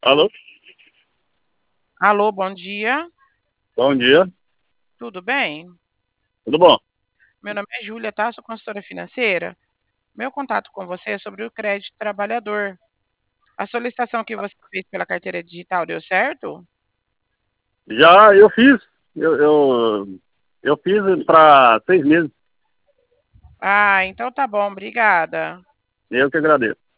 Alô? Alô, bom dia. Bom dia. Tudo bem? Tudo bom? Meu nome é Júlia, tá? Sou consultora financeira. Meu contato com você é sobre o crédito trabalhador. A solicitação que você fez pela carteira digital deu certo? Já eu fiz. Eu fiz para 6 meses. Ah, então tá bom, obrigada. Eu que agradeço.